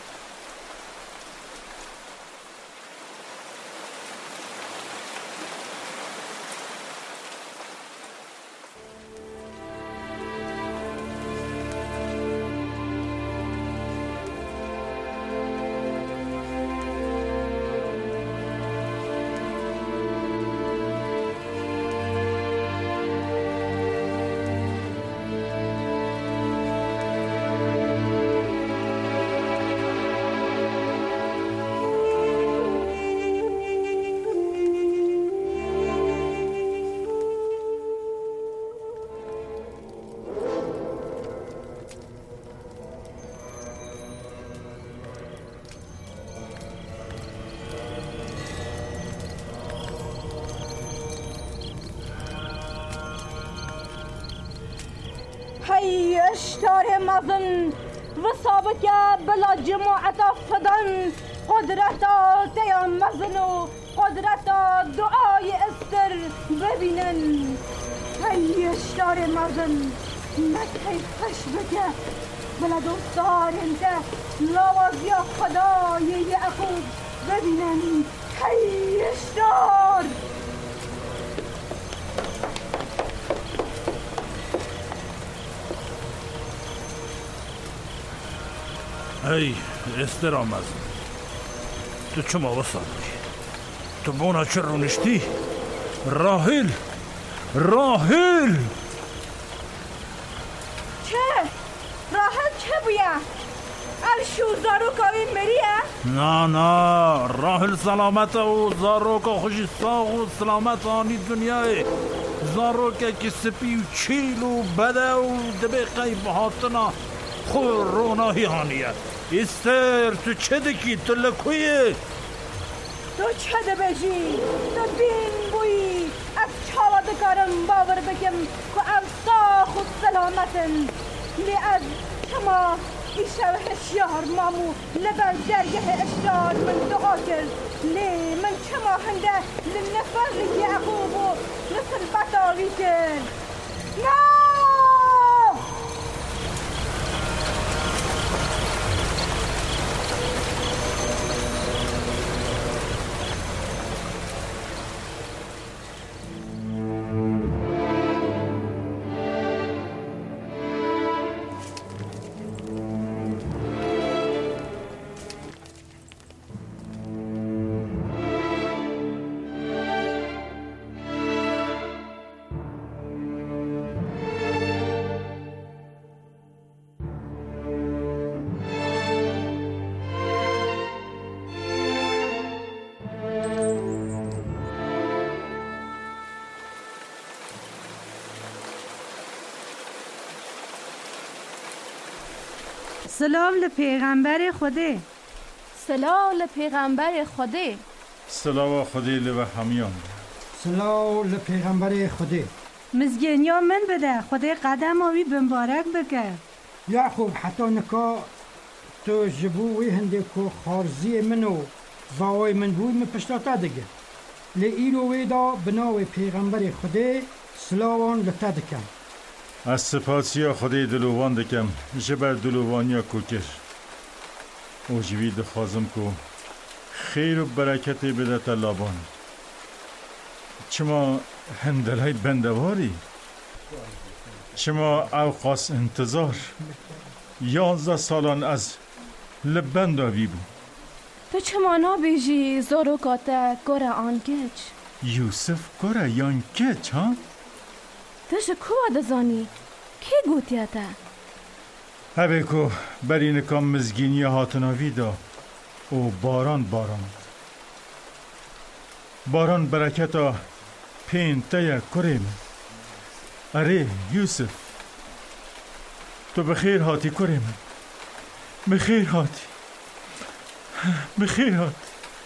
هی اشتار مزن و سابقه بلا جماعت فدن قدرت تیا مزن و قدرت دعای استر ببینن. هی اشتار مزن مکهی خش بکه بلا دوستار انده لوازی خدای یعقوب ببینن. هی اشتار ای استر آمد تو چما وصل تو بونا چه رونشتی راهیل راهیل چه؟ راهیل چه بویا؟ الشو زاروکاوی مریه؟ نه نه راهیل سلامت و زاروکا خوشی ساغ و سلامت آنی دنیای زاروکا که سپی و چیل و بده و دبه قیب هاتنا خور روناهی هانیه. استر تو چه دکی تو لکویه تو چه دبجی تو بین بویی از چاوا دکارم باور بکم که امسا خود سلامتن لی از شما ایشه و هشیار مامو لبن درگه اشتار من دعا کرد لی من شما هنده لنفر یعقوب و نسل بطاوی کرد. نه سلام لپیغمبر خدا. سلام لپیغمبر خدا. سلام خدا لو همیان. سلام لپیغمبر خدا. مزگینیا من بده خدای قدم آوی بمبارک بکه. یعقوب حتی نکا تو جبوی هنده که خارزی منو زاوی من بود من پشتاتا دیگه لی ایرو ویدا بناوی پیغمبر خدا سلاوان لتا دکم. از سپاسیا خدای دلوان دکم جبر دلوانیا کوکر او جوی دخوازم که خیر و برکتی بده تا لابان. چما هندلای بندواری چما اوقاس انتظار یازده سالان از لبند آوی بود. تو چمانا بیجی زاروکاته گره آنگچ یوسف گره یانگچ ها؟ تو شکوه دزانی کی گوتیاته؟ هبه که بری نکام مزگینی هاتناوی دا او باران باران باران برکتا پین تیا کریم. اره یوسف تو بخیر هاتی کریم بخیر هاتی بخیر هاتی.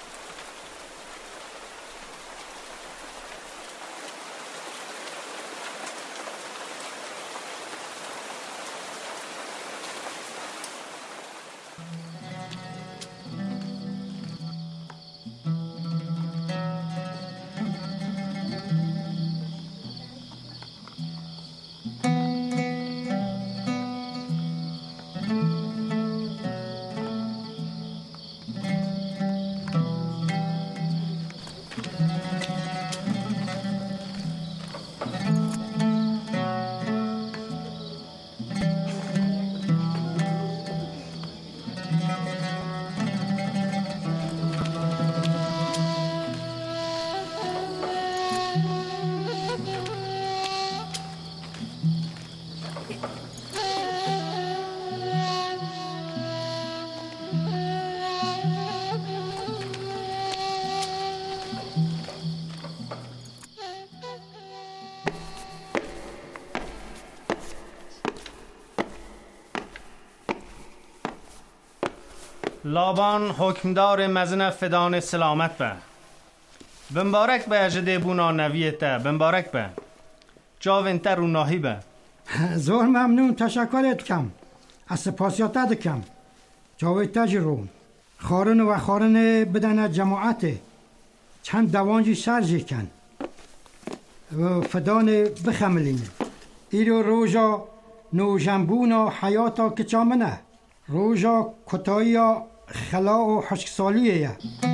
لابان حکمدار مزن فدان سلامت به بمبارک به اجده بونا نویته بمبارک به جاوینتر رو ناهی به. زور ممنون تشکرت کم از سپاسیاتا دکم جاوی تجرون خارن و خارن بدن جماعت چند دوانجی سرجی کن و فدان بخملین ایرو روژا نوجنبونا حیاتا کچامنه روژا کتایا خلا و حشکسالیه.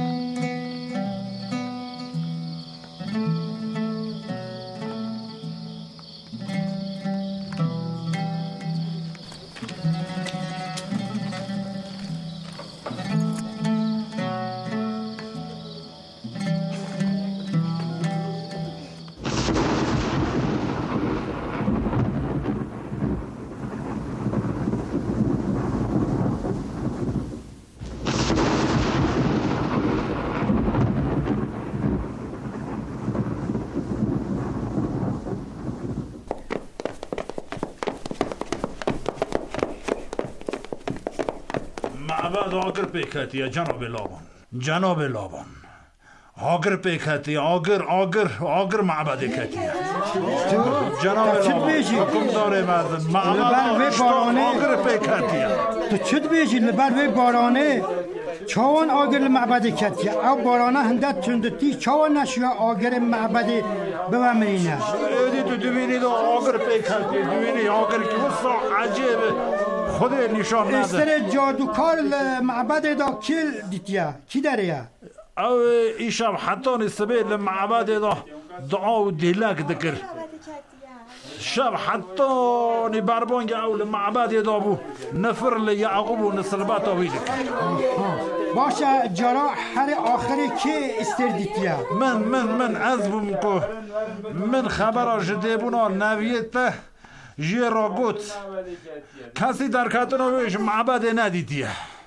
معبد آگر پیکتی جناب لابان جناب لابان آگر پیکتی آگر آگر آگر معبد کتی جناب لابان حکم داره مردن معبد آگر پیکتی تو چد بیجی لبر وی بارانه چاوان آگر معبد کتی او بارانه هندت تندتی چاوان نشوه آگر معبد بمینه ایدی تو دوینی دو آگر پیکتی دوینی آگر که وصا عجیبه خود نشان نده. استر جادوکار معبد دا کل دیتیا کی داره؟ او ایشب حتی نسبه لمعبد دا دعا و دیلک دکر شب حتی نبربانگ او لمعبد دا بو نفر لیعقوب و نسلبات آوی دکر باشه جرا هر آخری که استر دیتیا من من من عزبم که من خبر جدیبونا نویته جی را گوت کسی در کتنویش معبد ندیدیه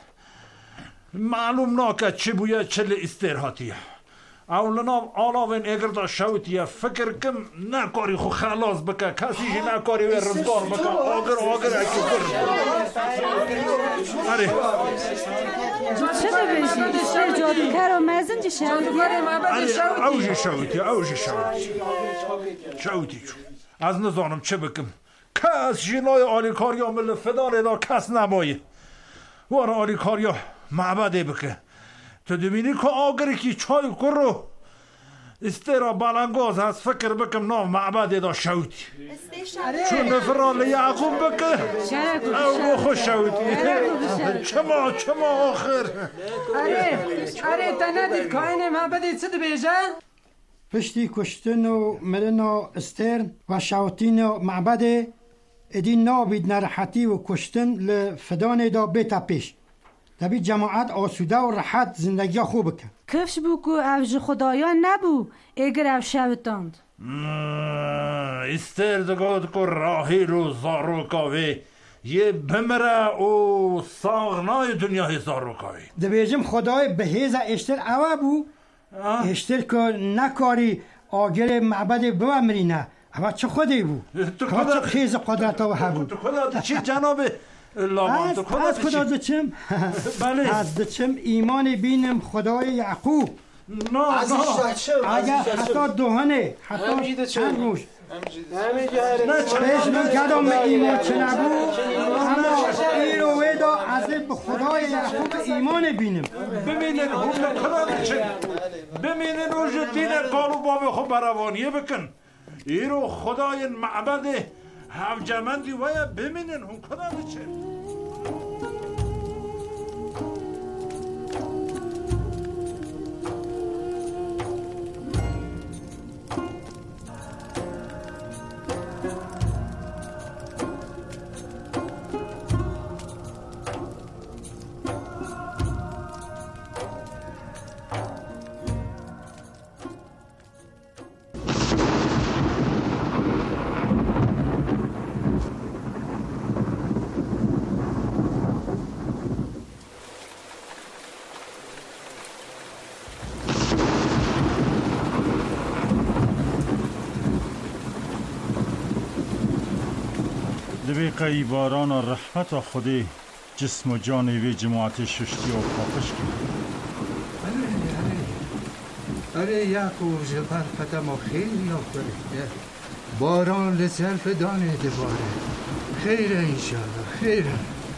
معلوم ناکه چی بویه چل استرهاتیه اولنا آلاوین اگر دا شوتیه فکر کم نکاری خو خلاص بکه کسی جی نکاری وی رزگار بکه آگر آگر اکی کرد اره چه دویشی؟ چه جادوکر و مزن جی شوتیه؟ اره اوجی شوتیه اوجی شوتیه شوتی چون از نزانم چه بکم. کس جنای آلیکاریا مل فدان دا کس نبایی. وارا آلیکاریا معبده بکه. تو دمینی که آگری که چای کرو استرا بالانگاز هست فکر بکم ناو معبده دا شویتی. چون نفران لیعقوب بکه او خوش شویتی. چما چما آخر. اره اره تا ندید کاین معبده چه بیجه؟ پشتی کشتن و مرن و استرن و شوتین و معبده ادین نابید نرحتی و کشتن لفدان دا بیتا پیش. دبی جماعت آسوده و راحت زندگی خوب کن. کفش بو که اوج خدایان نبو اگر او شوتاند. استر دگاد که راهی رو زاروکاوی یه بمره و ساغنای دنیای زاروکاوی. دبیجم خدای بهیز اشتر اوه بو اشتر که نکاری آگل معبد بمری نه اوه چه خودی بو اوه چه خیز قدرت و هبو تو خدا چی جناب لابان تو خدا از خدا دچم بله از دچم ایمان بینم خدای یعقوب نه اگر حتی دوهنه حتی چند روش پیش من کدام ایمان چه نبو اما این رو ویدا از به خدای یعقوب ایمان بینم ببینین هم خدا دچم ببینین روش دین کارو باب خود بروانیه بکن این رو خدای معبده همجمندی ویا ببینین هم خدا دچم دبیقی باران و رحمت و خودی جسم و جان وی جماعت ششتی و پاپش کرد. اره اره یعقوب جبر قدم و خیلی آفرده باران لسلف دانه دباره خیره انشاءالله خیره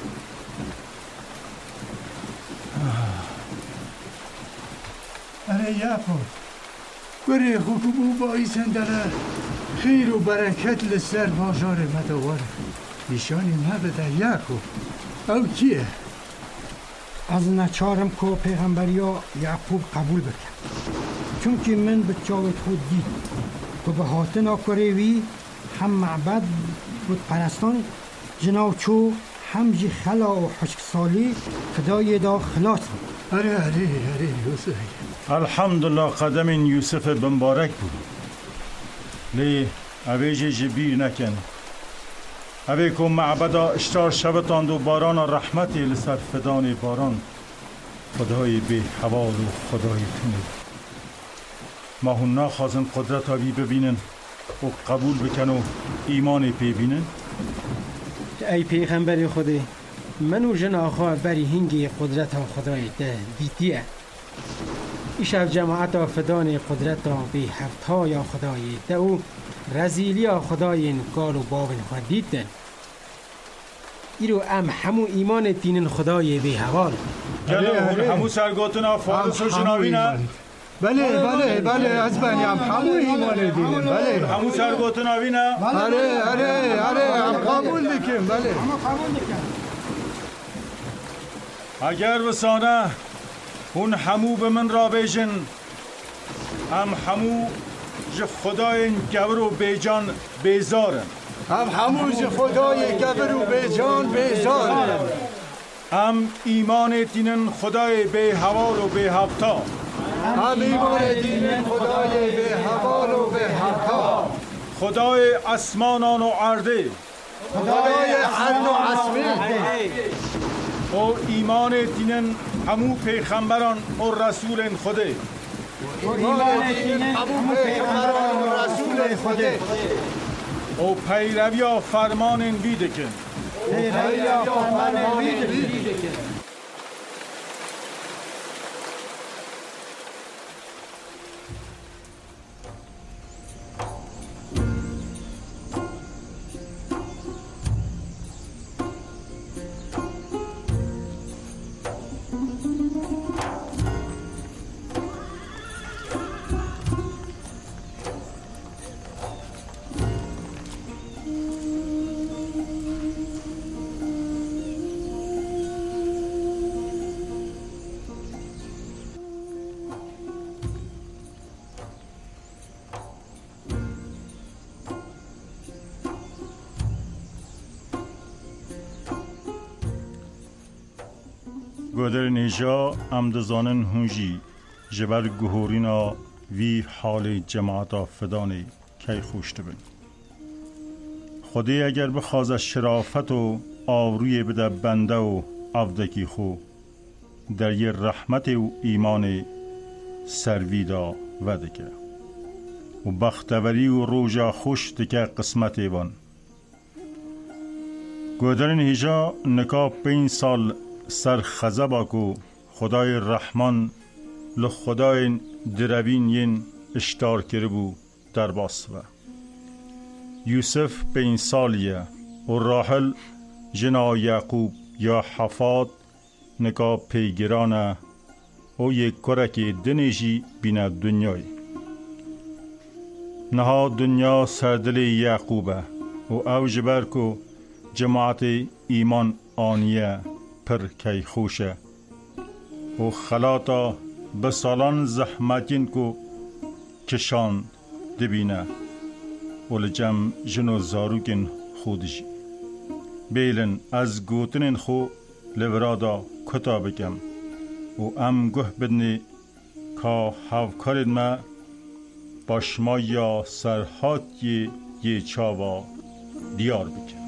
اره یعقوب بره خوکبو بایسن داره خیر و برکت لسر بازار مدواره ایشانی مبده یعقوب او کیه؟ از نچارم که پیغمبریا یعقوب قبول بکن چون که من به چاوت خود دید که به هاتنا کروی هم معبد بود پرستان جناوچو هم جی خلا و حشک سالی خدای دا خلاص بود اره اره اره یوسف الحمدلله قدم یوسف بمبارک بود لی اویج جبیر نکن اوی که معبدا اشتار شبتاند و باران رحمتی لسر فدان باران خدای به حوال و خدای تونه ما هم نخوازن قدرت آبی ببینن و قبول بکن و ایمان پی بینن ای پیغمبر خودی منو جن آخوا بری هنگی قدرت خدای ده دیدیه ایشب جماعت فدان قدرت به هفتا یا خدای ده او رزیلی خدای کار و بابن خود دیدن ایرو ام همو ایمان دین خدای به حوال گله همو سرگاتنا فارس و جنابینه بله بله بله از بنی هم همو ایمان دینه بله همو سرگاتنا بینه بله اره اره هم قبول دکیم بله همه قبول دکیم اگر وسانه اون همو به من را بیجن هم همو ج خدای گبر و بیجان بیزارن هم همو ج خدای گبر و بیجان بیزارن هم ایمان دینن خدای به حوال و به هفتا هم ایمان دینن خدای به حوال و به هفتا خدای اسمانان و عرده خدای عرد و عصمه و ایمان دینن همو پیغمبران و رسول خوده ایمان دینن همو پیغمبران و رسول خوده و پیروی فرمان ویده کن پیروی فرمان ویده کن گودر نیجا امدزانن هنجی جبر گهورینا وی حال جماعتا فدانی کی خوشت بن. خودی اگر بخواز شرافت و آوروی بده بنده و عفدکی خو در یه رحمت و ایمان سرویدا ودکه و بختوری و روژا خوش دکه قسمت ایوان. گودرن هیجا نکا پین سال سر خزبا کو خدای رحمان لخدای دروین ین اشتار کربو در باسوه. یوسف پین سالیه و راحل جنا یعقوب یا حفاد نکا پیگرانه او یک کرکی دنیجی بینه دنیای. نها دنیا سردل یعقوبه و او جبر کو جماعت ایمان آنیه پر کی خوشه و خلاطا بسالان زحمتین کو کشان دبینه و لجم جنو زاروکن خودجی. بیلن از گوتنین خو لورادا کتا بکم و ام گه بدنی که هفکارد ما باشما یا سرحات یه یه چاوا دیار بکم.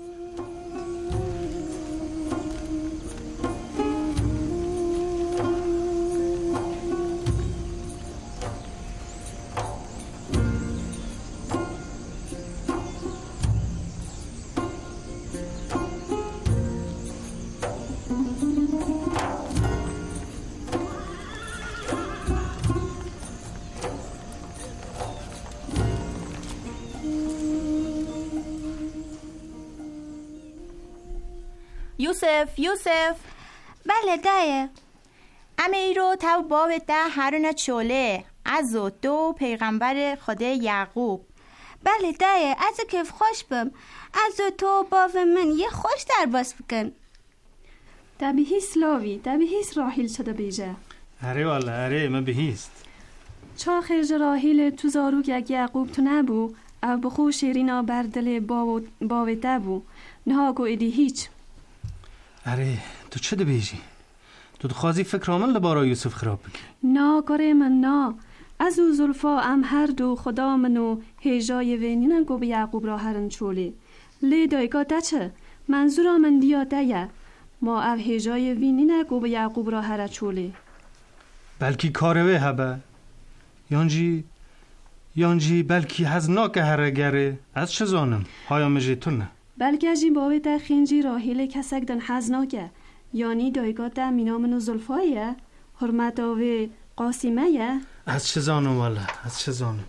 یوسف یوسف بله دایه امی رو تو باب ده هرون چوله از و دو پیغمبر خدا یعقوب. بله دایه از کیف خوش بم از و تو باب من یه خوش در باس بکن. دبیهیست لاوی دبیهیست راحیل شده بیجه. اره والا اره من بهیست چا خرج راحیل تو زاروک یک یعقوب تو نبو او بخو شیرینا بردل باو دبو نها گو ایدی هیچ. اره تو چه دبیجی؟ تو دخوازی فکر آمن لبارا یوسف خراب بکی؟ نا گره من نا از او زلفا ام هر دو خدا منو هیجای وینین گو به یعقوب را هرن چولی لی دایگا دچه منظورا من دیا دایه ما او هیجای وینین گو به یعقوب را هر چولی بلکی کاروه هبه یانجی یانجی بلکی هزناک هرگره از چه زانم هایا مجیتونه بلکه جی باوی تا خینجی راحیل کسک دن حزناکه یعنی دایگاه تا مینامنو زلفایه حرمت آوی قاسمه یه از چه زانم والا از چه زانم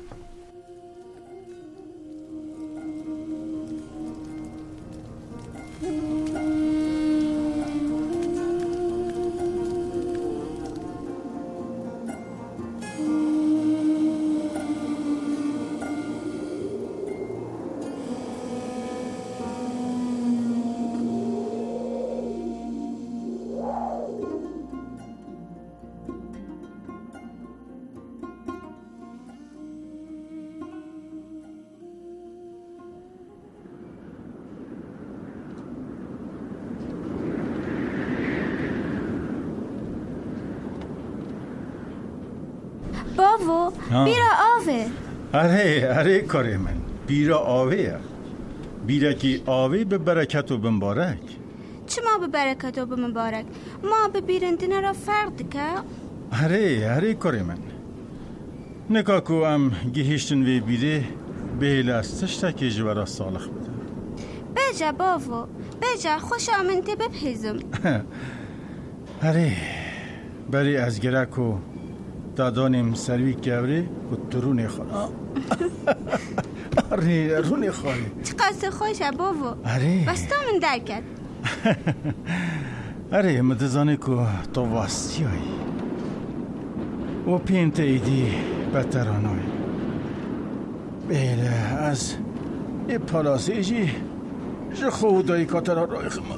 بابو بیرا آوه. اره اره کاره من بیرا آوه بیرا کی آوه به برکت و بمبارک. چما به برکت و بمبارک ما به بیرندنه را فرد که اره اره کاره من نکاکو ام گهشتن وی بیره بیل از تشتا که جورا صالح بده بجا بابو بجا خوش آمنته بپیزم. اره بری از گرکو دادانیم سروی کبری و ترونه خواهد. اره رونه خواهی چه قصد خوشه بابو. اره بستا من درکت. اره مدزانه که تو واسطی هایی و پینت ایدی بطرانای بیله از ای پلاسی جی جه خودایی کاتر رای خما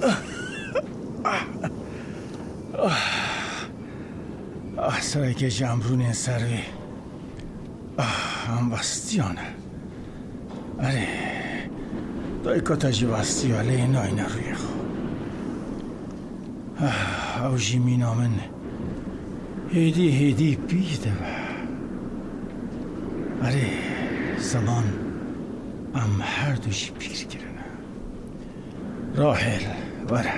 آه سرایی که جمرون سروی آه هم وستیانه اره دایی کتا جی وستی علی نای نروی خو او جیمینا من هیدی هیدی بیده اره زمان ام هر دوشی پیر گرنه راحل وره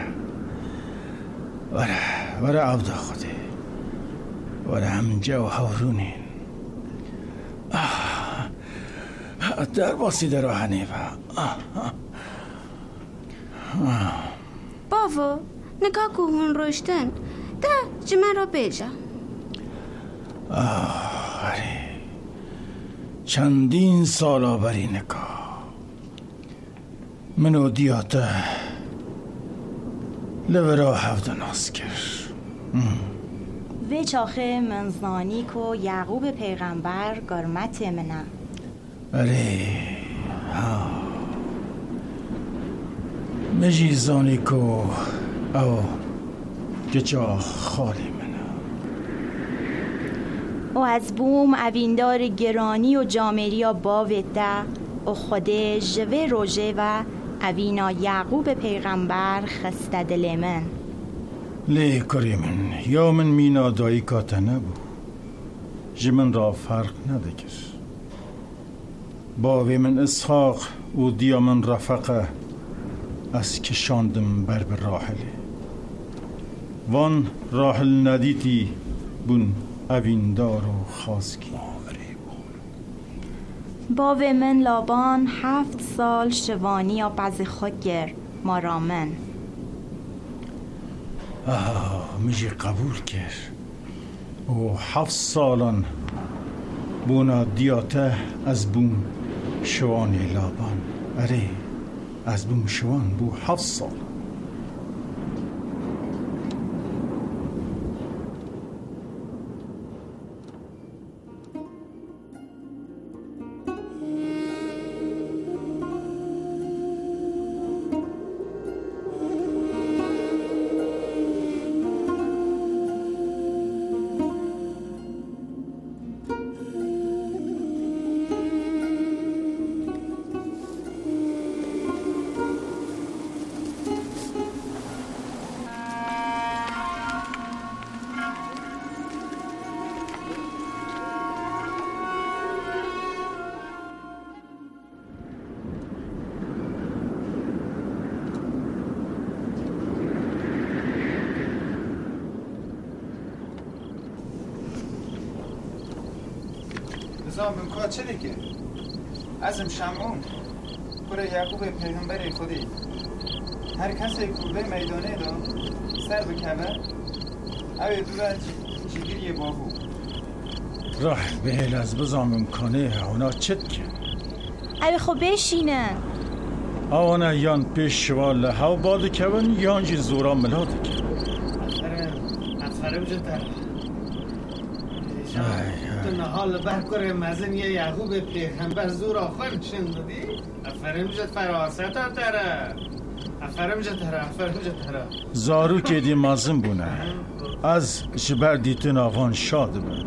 وره وره عبدا خوده وره همجا و هورونین در باسی در آهنه بابا نگاه که هون روشتن ده جمع را بیجا آره چندین سالا بری نگاه منو دیاته لورا هفت ناس کرد و چاخه منزانی کو یعقوب پیغمبر گرمت منه آره ها مجی زانی کو او گجا خالی منه و از بوم اویندار گرانی و جامریا باویده و خوده جوه روژه و اوینا یعقوب پیغمبر خسته دل من لی کری من یا من مینا دایی کاته نبو جمن را فرق ندکر باوی من اسحاق و دیا من رفقه از کشاندم بر بر راحله وان راحل ندیتی بون اویندار و خازگی باوی من لابان هفت سال شوانی یا بعض خود گر مارامن آه میجی قبول کرد و هفت سالان بونا دیاته از بوم شوانی لابان اره از بوم شوان بو هفت سال نظام بمکا چه دیگه؟ ازم شمعون برای یعقوب پیغمبر خودی هر کسی کوبه میدانه دا سر بکوه اوی دورا جگیری بابو راه بهل از بزام امکانه اونا چت که اوی خب بشینه اونا یان پیش شوال هاو باده کون یان جی زورا ملاده که افرم افرم جدر تو نحال برکر مزن یه یعقوب پیغمبر زور آخر چندادی؟ افرم جد فراسته تره افرم جد تره افرم جد تره زارو که دی مزن بونه از جبر دیتن آغان شاد بون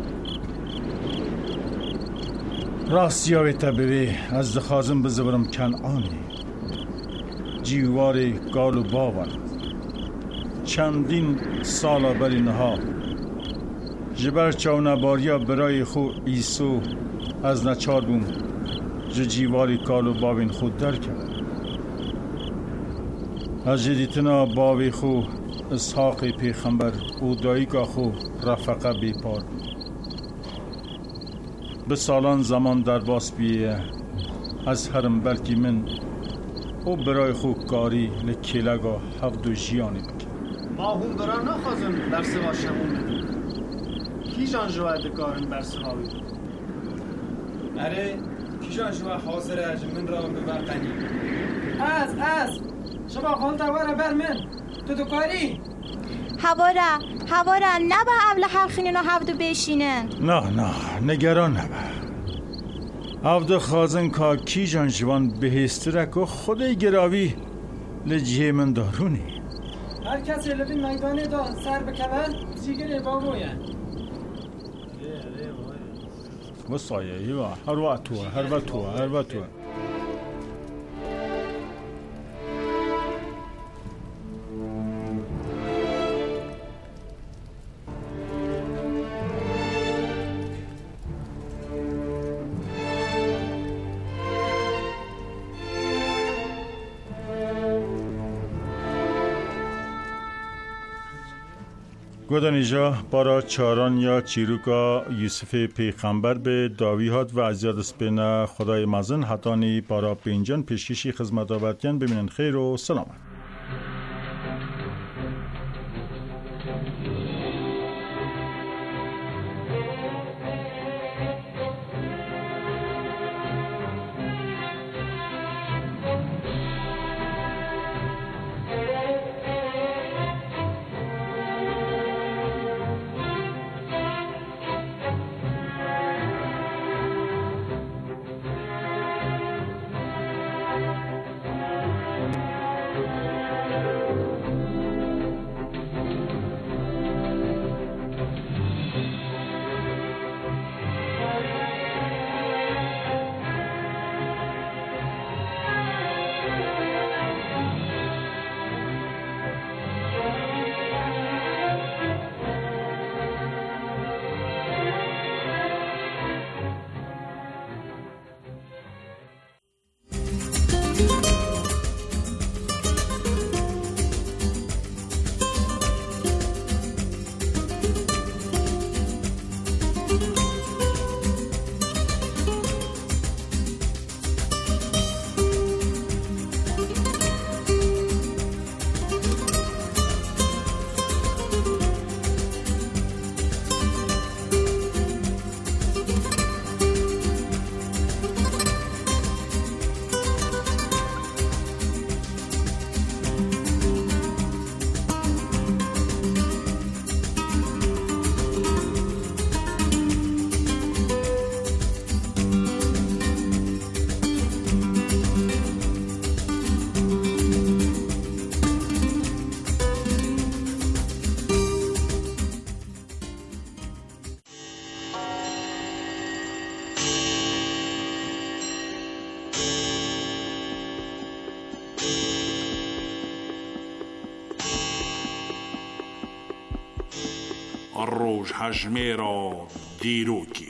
راستی آوی تبوی از دخوازم بزورم کنعانی جیوار گال و باون چندین سالا بری نها جبر چاونباریا برای خو ایسو از نچار بوم جو جیواری کالو باوین خود در کرد از جدیتنا باوی خو اسحاق پیغمبر او دایگا خو رفقه بیپار به سالان زمان در باس بیه از هرم بلکی من او برای خو کاری لکیلگا هفت و جیانی بکن ما هم برا نخوازم در سوا شمون بدیم کی جان جواد کارن بر سهاوی اره کی جان جواد حاضر اجمن را ببقنی از از شما خان دواره بر من تو تو کاری هوارا هوارا نه به اول حرخینین و هفدو بشینن نه نه نگران نبه هفدو خازن که کی جان جوان بهسترک و خود گراوی لجیه من دارونی هر کسی لبین میدانه دا سر بکبر جیگر بابویه وصايا ايوه هر وقتها هر وقتها هر وقتها گودانیجا بارا چاران یا چیروکا یوسف پیغمبر به داوی هات و ازیاد سپینا خدای مزن حتانی بارا پینجان پیشکشی خدمت آوردین. ببینن خیر و سلامت. روش هجمه را دیروکی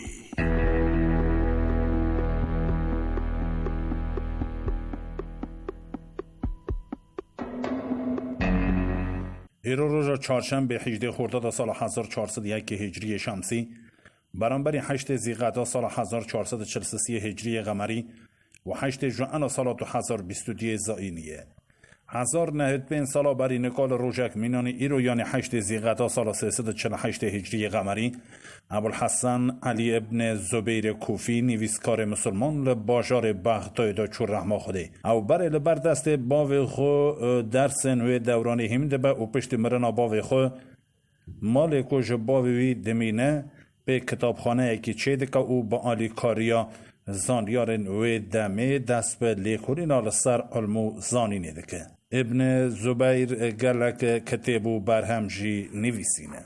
ایرو روز چهارشنبه هجده خرداد سال هزار و چهارصد و یک هجری شمسی برابر هشت ذیقعده سال هزار و چهارصد و چهل و سه هجری قمری و هشت ژوئن سال دو هزار و بیست و دو زائینیه. هزار و نهصد و پنج سال بری نکال روژک مینان ایرو یعنی هشت ذیقعده سال سیصد و چهل و هشت هجری قمری ابوالحسن علی ابن زبیر کوفی نویسکار مسلمان لباجار بغداد دا چور رحمه خوده او بر لبر دست باوی خو درس نوی دوران همده با او پشت مرنا باوی خو مالکو جباوی دمینه به کتابخانه که چه دکا او با آلی کاریا زانیار نوی دمه دست به لیکولی نال سر علمو زانی ندکه ابن زبیر گلک کتبو برهمجی نویسینه.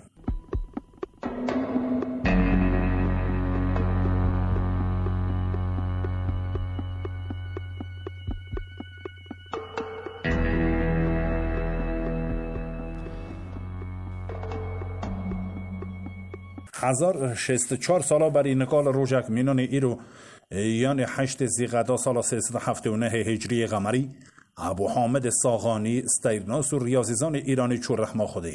هزار و شصت و چهار سالا بر نکال روژک مینان ایرو یعنی هشت ذیقعده سال سیصد و هفتاد و نه هجری قمری ابو حامد ساغانی استیرناس و ریاضیزان ایرانی چور رحمه خوده